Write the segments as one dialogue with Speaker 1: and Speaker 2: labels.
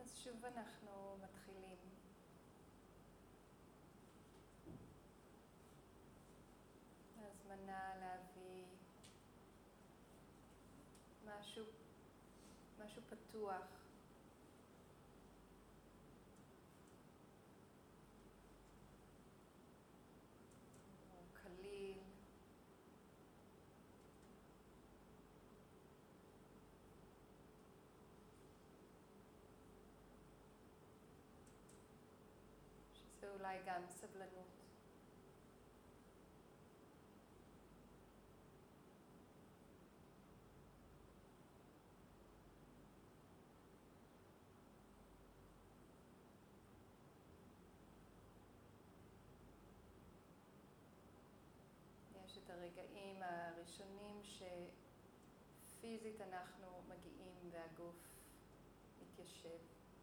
Speaker 1: אז שוב אנחנו מתחילים. הזמנה להביא משהו פתוח. או קליל. שזה אולי גם סבלנות. יש את הרגעים הראשונים שפיזית אנחנו מגיעים והגוף מתיישב.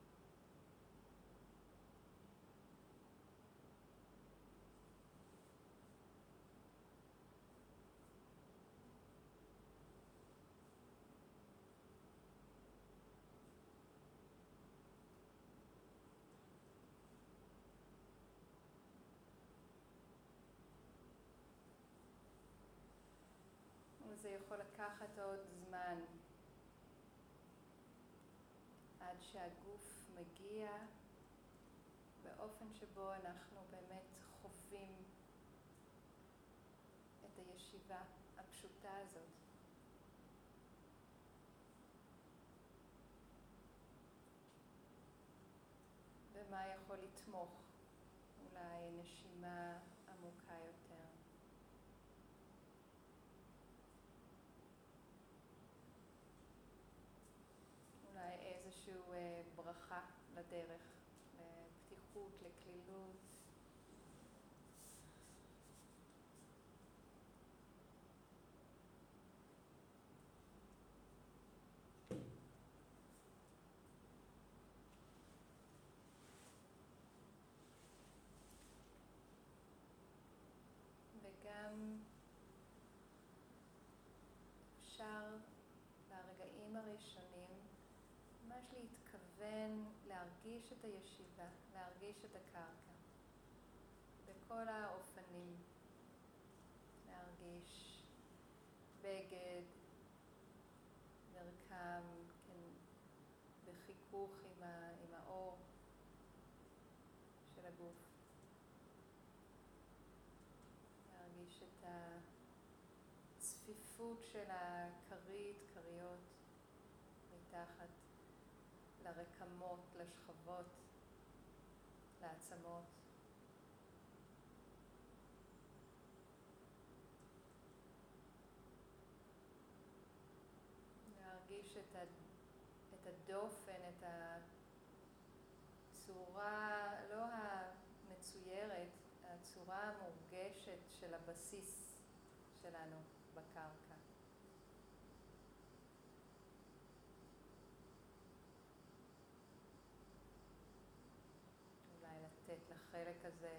Speaker 1: וזה יכול לקחת עוד זמן עד שהגוף מגיע באופן שבו אנחנו באמת חווים את הישיבה הפשוטה הזאת. ומה יכול לתמוך? אולי נשימה עמוקה יותר. אולי איזושהי ברכה לדרך, לפתיחות, לכלילות. וגם אפשר ברגעים הראשונים ממש להתכוון להרגיש את הישיבה, להרגיש את הקרקע בכל האופנים. להרגיש בגד, מרקם, כן, בחיכוך עם האור של הגוף. להרגיש את הצפיפות של הכריות מתחת לרקמות, לשכבות, לעצמות. להרגיש את הדופן, את הצורה, לא המצוירת, הצורה המורגשת של הבסיס שלנו בקרקע. אולי לתת לחלק הזה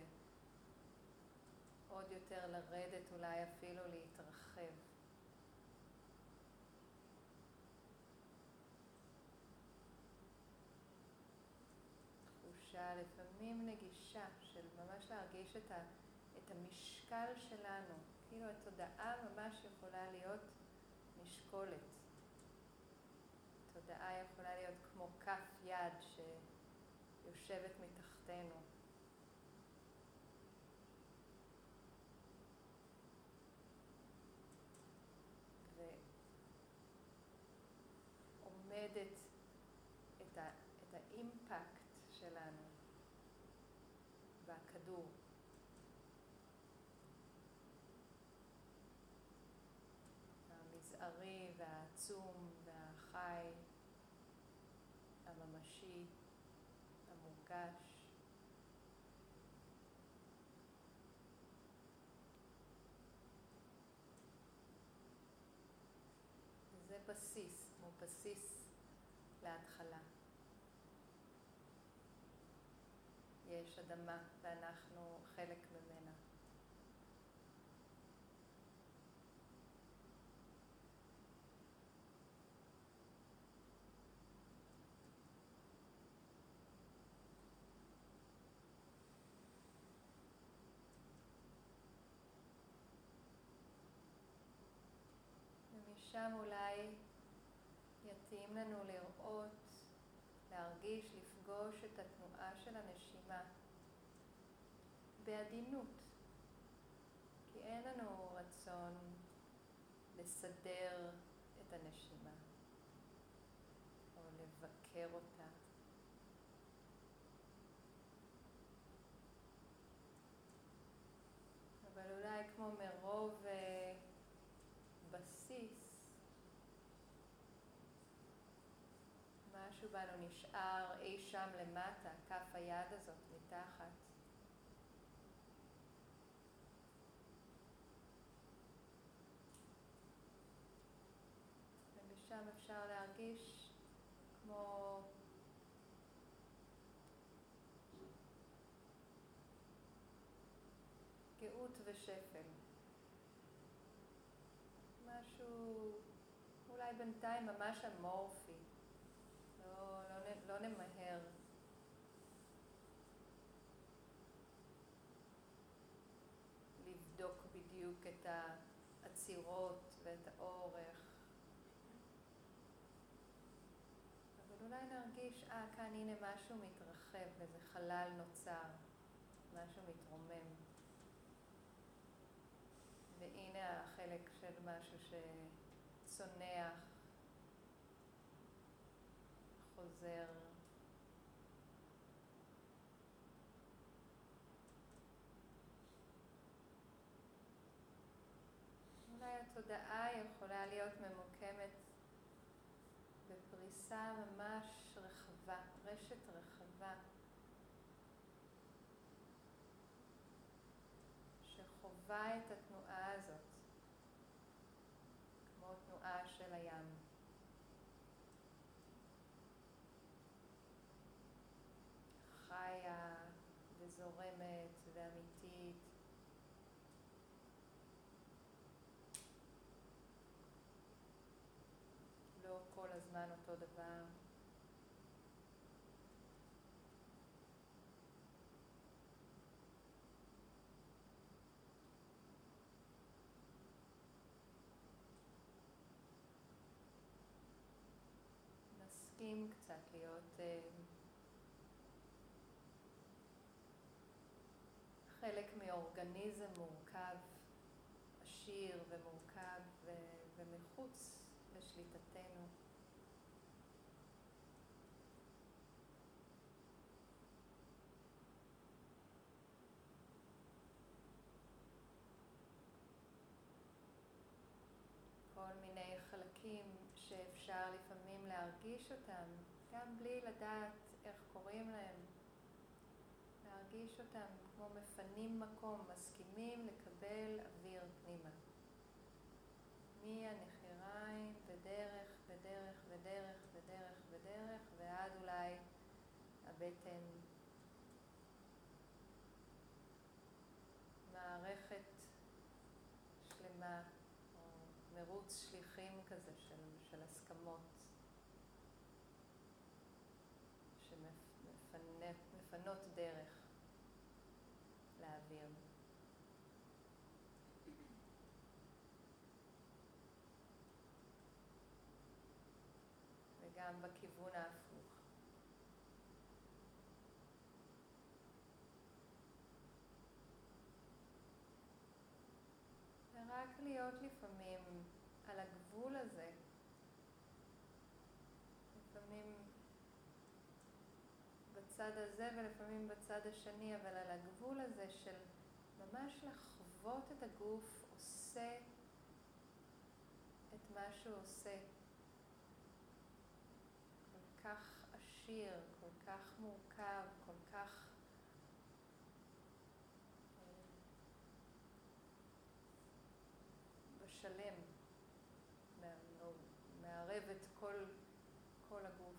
Speaker 1: עוד יותר לרדת, אולי אפילו להתרחב. תחושה לפעמים נגישה של ממש להרגיש את המשקל שלנו, כאילו התודעה ממש יכולה להיות משקולת. התודעה יכולה להיות כמו כף יד שיושבת מתחתנו. ועומדת את האימפקט שלנו בכדור. המזערי והעצום והחי, הממשי, המורגש. זה בסיס, כמו בסיס להתחלה. יש אדמה ואנחנו חלק ממנה. ושם אולי יתאים לנו לראות, להרגיש, לפגוש את התנועה של הנשימה בעדינות. כי אין לנו רצון לסדר את הנשימה או לבקר אותה. אבל אולי כמו מרוב בסיס, משהו בנו נשאר אי שם למטה, כף היד הזאת מתחת. ובשם אפשר להרגיש כמו גאות ושפל. משהו אולי בינתיים ממש אמורפי. לא נמהר. לבדוק בדיוק את העצירות ואת האורך. אבל אולי נרגיש, כאן הנה משהו מתרחב, איזה חלל נוצר, משהו מתרומם. והנה החלק של משהו שצונח, חוזר. אולי התודעה יכולה להיות ממוקמת בפריסה ממש רחבה, רשת רחבה, שחובה את התנועה הזאת, כמו תנועה של הים. חיה וזורמת ואמיתית. לא כל הזמן אותו דבר. נסכים קצת להיות חלק מאורגניזם מורכב, עשיר ומורכב ומחוץ לשליטתנו. כל מיני חלקים שאפשר לפעמים להרגיש אותם, גם בלי לדעת איך קוראים להם. להרגיש אותם כמו מפנים מקום, מסכימים לקבל אוויר פנימה. מהנחיריים בדרך, בדרך, בדרך, בדרך, בדרך, ועד אולי הבטן. מערכת שלמה, או מרוץ שליחים כזה של הסכמות, שמפנות דרך לאוויר. וגם בכיוון ההפוך. ורק להיות לפעמים על הגבול הזה, לפעמים בצד הזה ולפעמים בצד השני, אבל על הגבול הזה של ממש לחוות את הגוף עושה את מה שהוא עושה. כל כך עשיר, כל כך מורכב, כל כך בשלם, מערב את כל הגוף.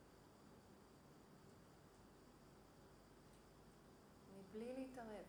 Speaker 1: מבלי להתערב.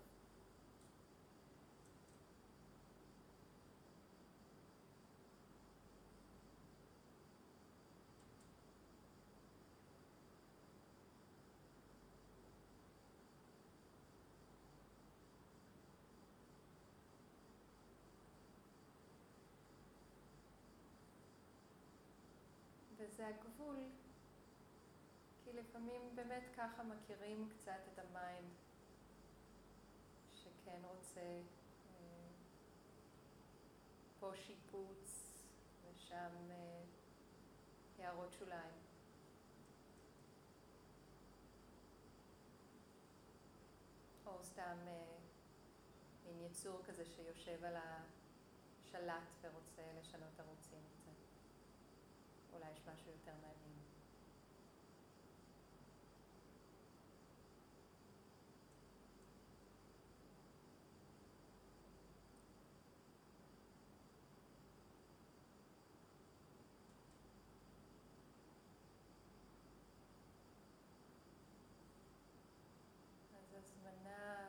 Speaker 1: זה הגבול, כי לפעמים באמת ככה מכירים קצת את המיינד, שכן רוצה פה שיפוץ ושם הערות שוליים. או סתם מין יצור כזה שיושב על השלט ורוצה לשנות ערוצים קצת. אולי יש משהו יותר מעניין. אז הזמנה,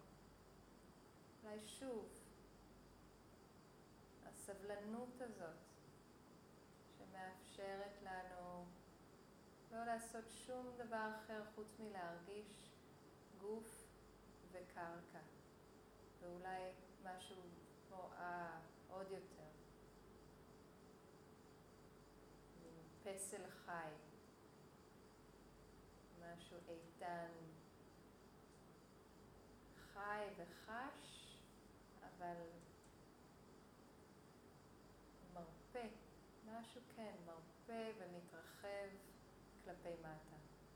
Speaker 1: אולי שוב, הסבלנות הזאת שמאפשרת לנו לא לעשות שום דבר אחר חוץ מלהרגיש גוף וקרקע, ואולי משהו כמו עוד יותר, פסל חי, משהו איתן, חי וחש, אבל מרפא, משהו כן, מרפא ומתרחב כלפי מטה,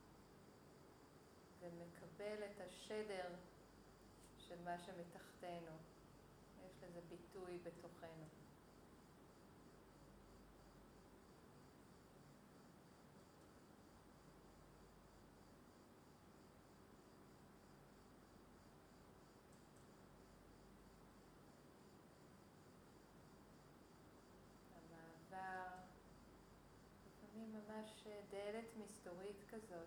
Speaker 1: ומקבל את השדר של מה שמתחתנו. יש לזה ביטוי בתוכנו. המעבר, לפעמים ממש דלת מסתורית כזאת,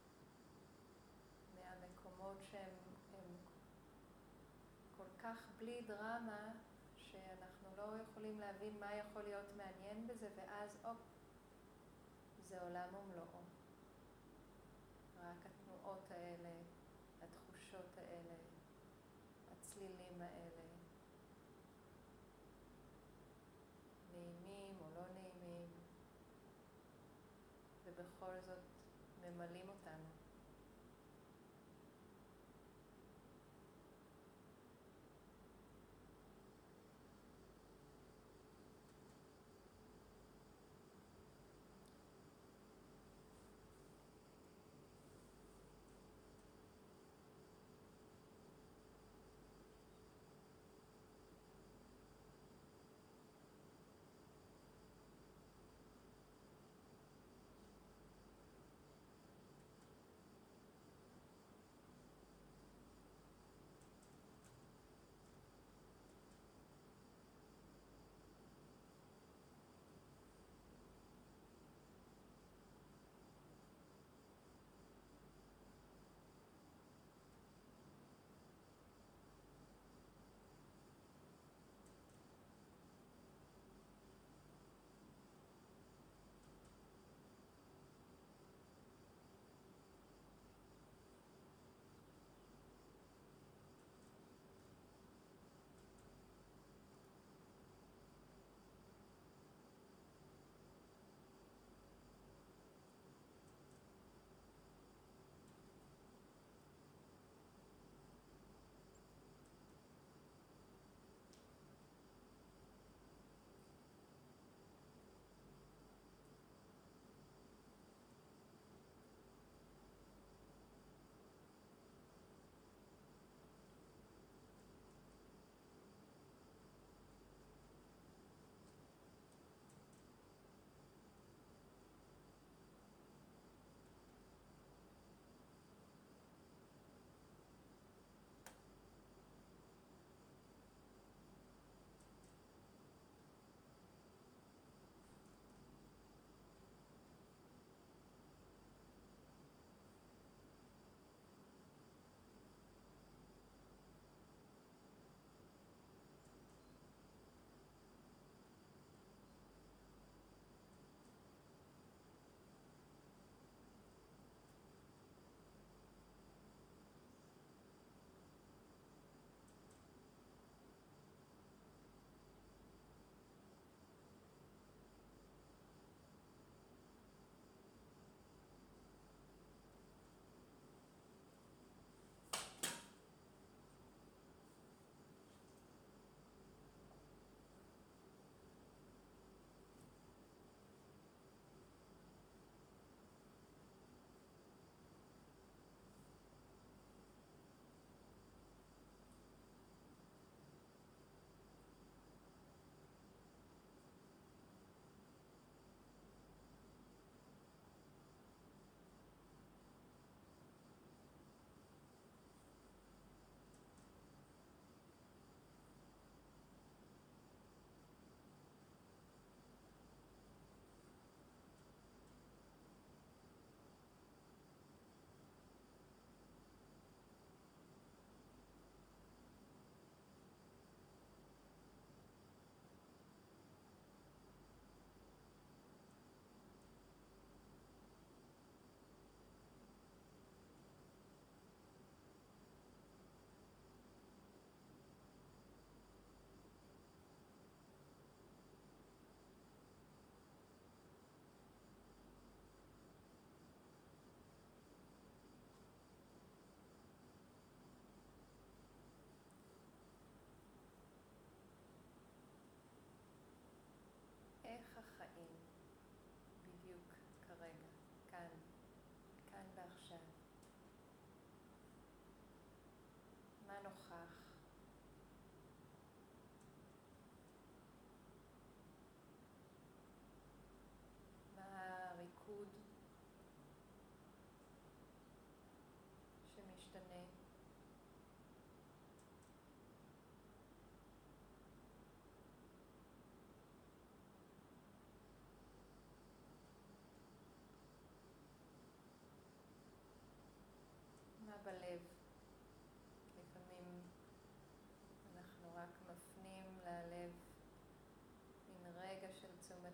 Speaker 1: מהמקומות שהם כל כך בלי דרמה, שאנחנו לא יכולים להבין מה יכול להיות מעניין בזה, ואז זה עולם ומלואו. רק התנועות האלה, התחושות האלה, הצלילים האלה, נעימים או לא נעימים, ובכל זאת ממלאים אותנו.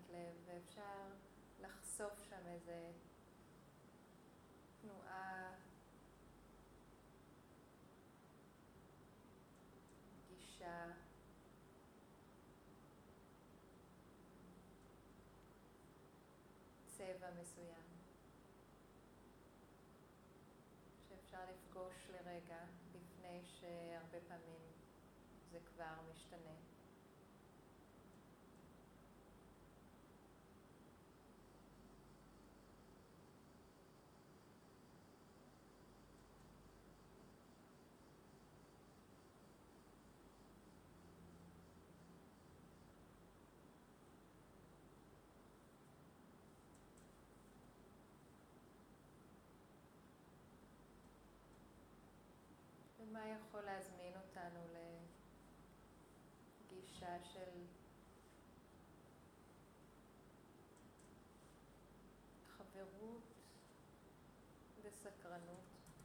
Speaker 1: לב, ואפשר לחשוף שם איזה תנועה, גישה, צבע מסוים, שאפשר לפגוש לרגע לפני שהרבה פעמים זה כבר משתנה. ומה יכול להזמין אותנו לגישה של חברות וסקרנות.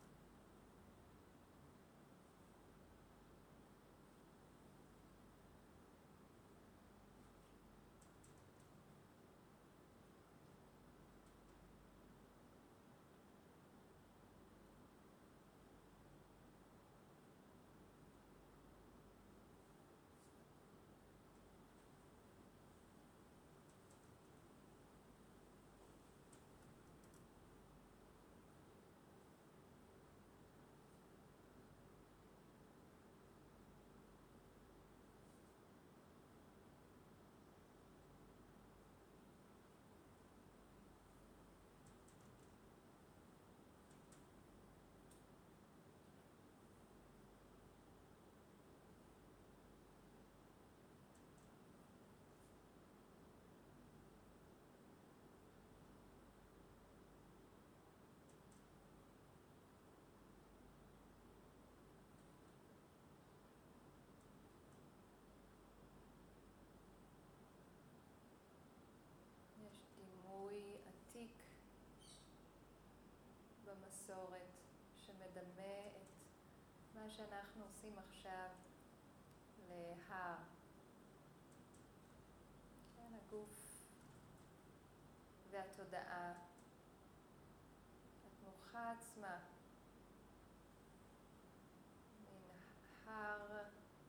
Speaker 1: יש דימוי עתיק במסורת שמדמה את מה שאנחנו עושים עכשיו להר. כן, הגוף והתודעה, התנוחה עצמה, מין הר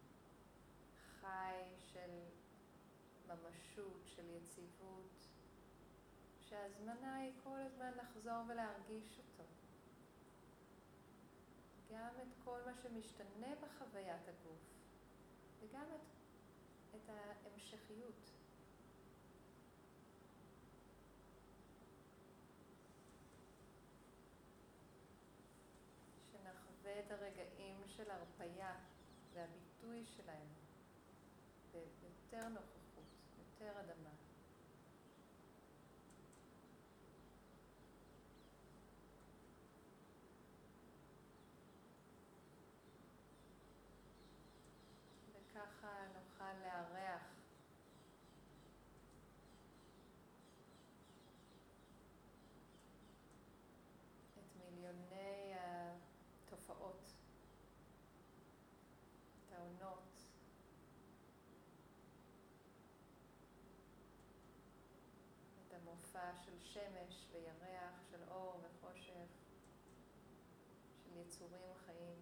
Speaker 1: חי של ממשות, של יציבות, שההזמנה היא כל הזמן לחזור ולהרגיש אותו. גם את כל מה שמשתנה בחוויית הגוף, וגם את ההמשכיות. שנחווה את הרגעים של הרפייה והביטוי שלהם ביותר נוכחות, יותר אדמה. וככה נוכל לארח את מיליוני התופעות, את העונות, את המופע של שמש וירח, של אור וחושך, של יצורים חיים.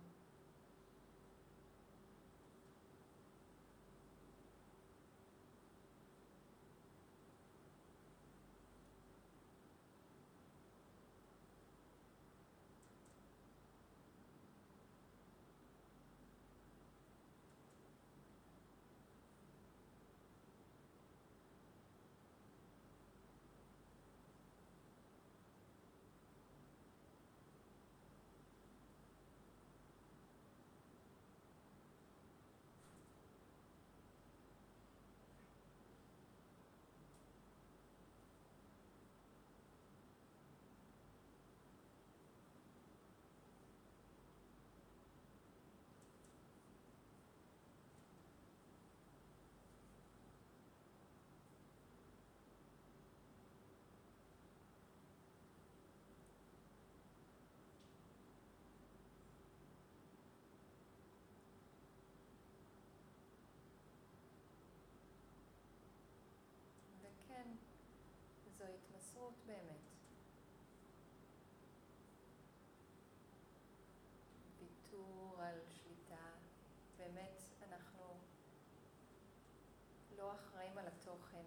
Speaker 1: באמת. ויתור על שליטה. באמת אנחנו לא אחראים על התוכן,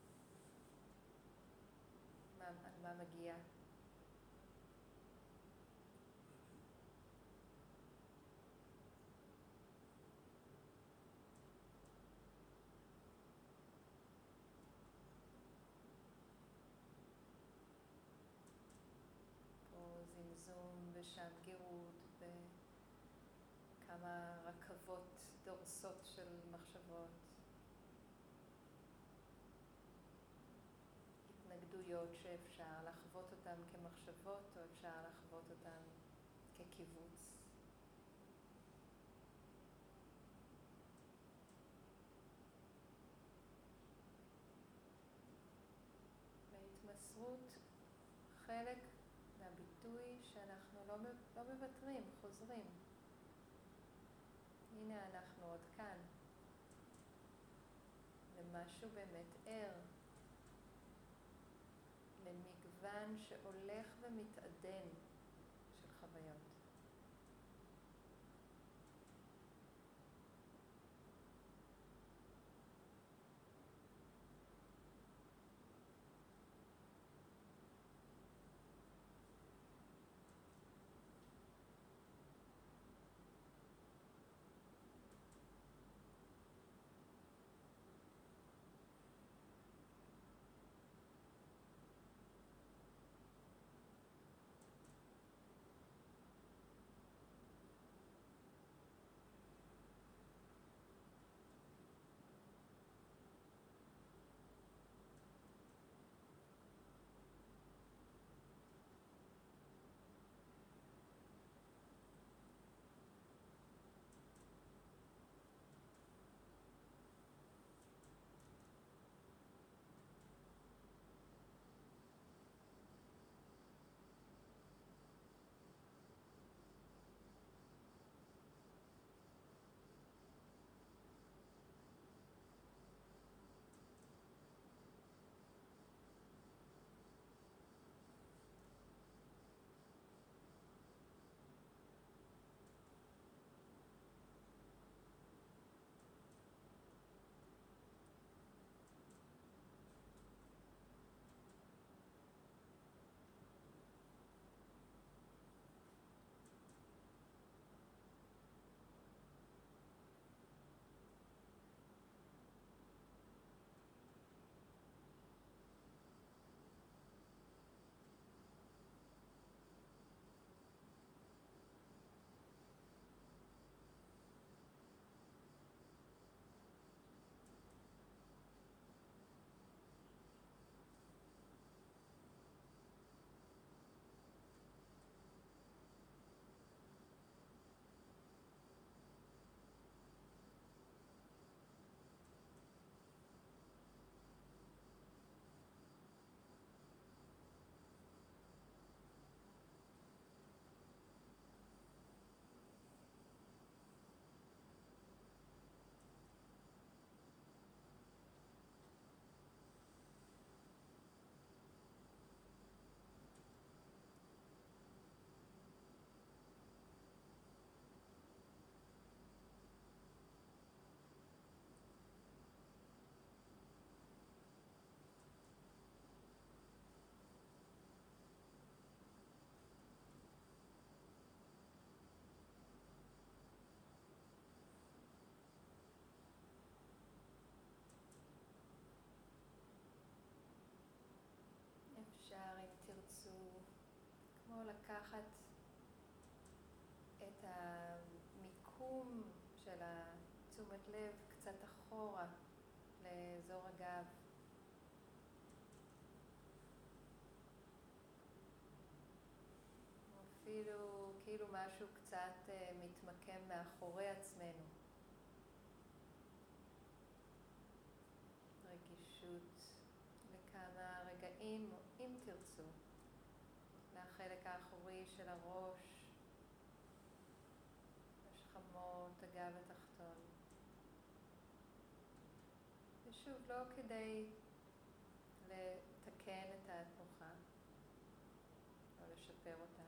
Speaker 1: על מה מגיע. פה זמזום ושם גירות וכמה רכבות דורסות של מחשבות. התנגדויות שאפשר לחוות אותן כמחשבות או אפשר לחוות אותן כקיבוץ. והתמסרות חלק מהביטוי שאנחנו לא מוותרים, חוזרים. הנה אנחנו עוד כאן. למשהו באמת ער. למגוון שהולך ומתעדן של חוויות. אפשר, אם תרצו, כמו לקחת את המיקום של התשומת לב קצת אחורה לאזור הגב. אפילו כאילו משהו קצת מתמקם מאחורי עצמנו. רגישות לכמה רגעים, אם תרצו, לחלק האחורי של הראש, השכמות, הגב התחתון. ושוב, לא כדי לתקן את התנוחה, לשפר אותה.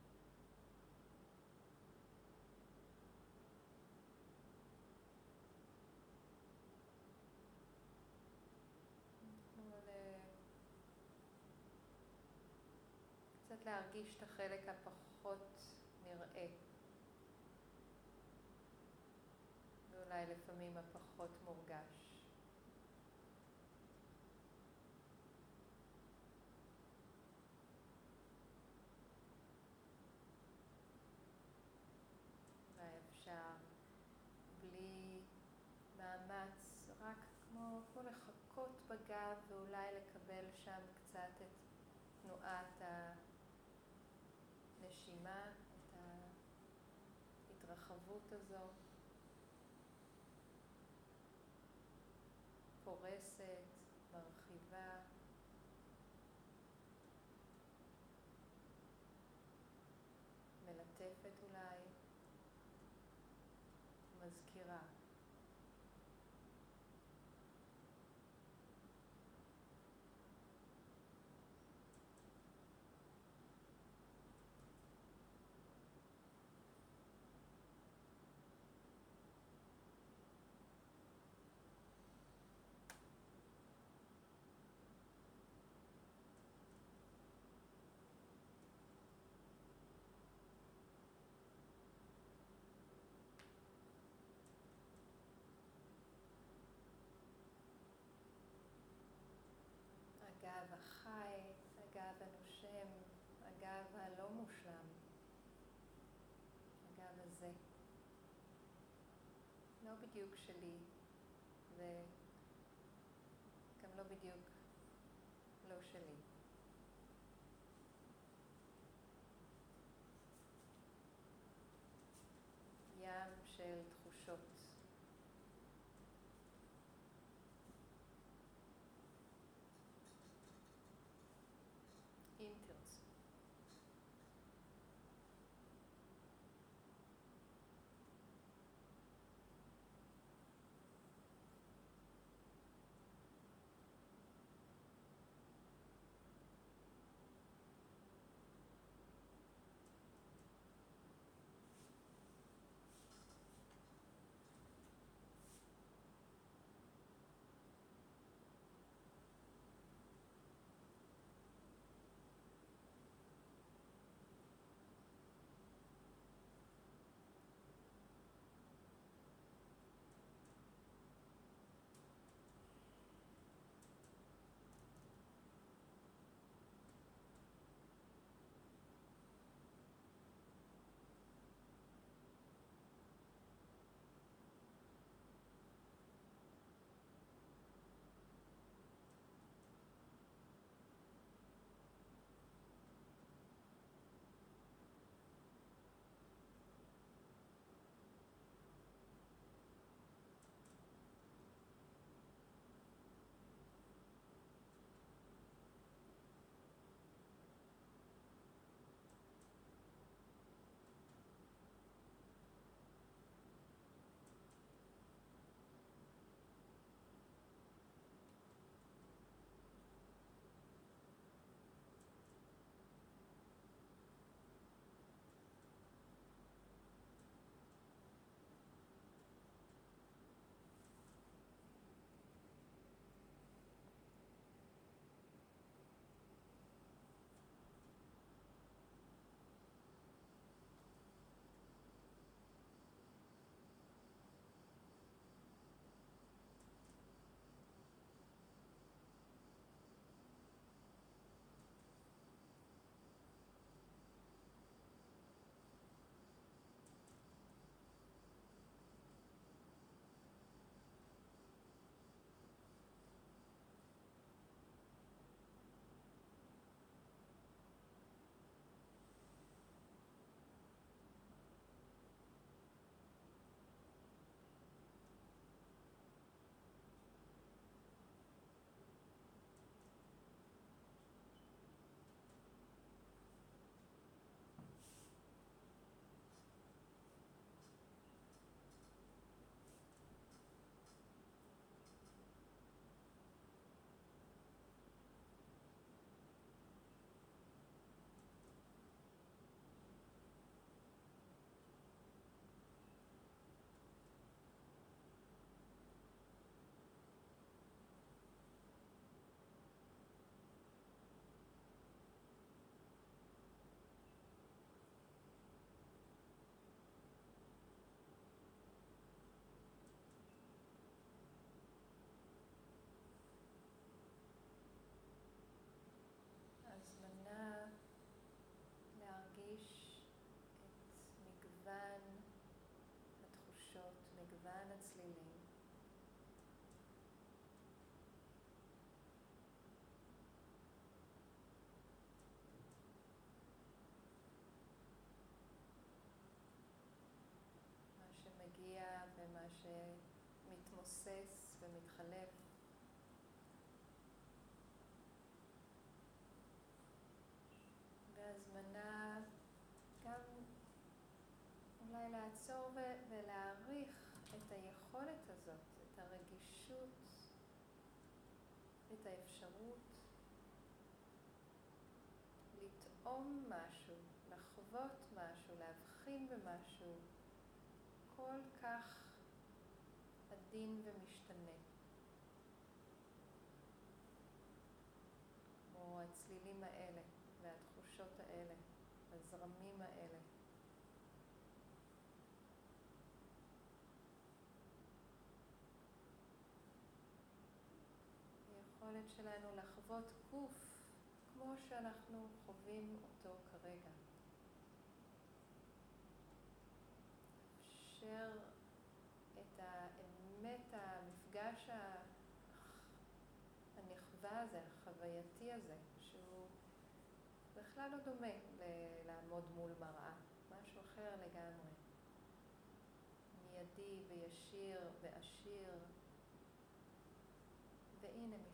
Speaker 1: קצת להרגיש את החלק הפחות נראה, ואולי לפעמים הפחות מורגש. אולי אפשר בלי מאמץ, רק כמו לחכות בגב ואולי לקבל שם קצת את תנועת הנשימה, את ההתרחבות הזו, פורסת, מרחיבה, מלטפת אולי, מזכירה. הגב החי, הגב הנושם, הגב הלא מושלם, הגב הזה. לא בדיוק שלי, וגם לא בדיוק לא שלי. ים של תחושות. אם תרצו. מגוון הצלילים. מה שמגיע ומה שמתמוסס ומתחלף. והזמנה גם אולי לעצור ולהעריך את היכולת הזאת, את הרגישות, את האפשרות לטעום משהו, לחוות משהו, להבחין במשהו כל כך עדין ומשתנה. כמו הצלילים האלה והתחושות האלה, הזרמים האלה. היכולת שלנו לחוות גוף כמו שאנחנו חווים אותו כרגע. אפשר את האמת, המפגש הנכווה הזה, החווייתי הזה, שהוא בכלל לא דומה לעמוד מול מראה, משהו אחר לגמרי. מיידי וישיר ועשיר. והנה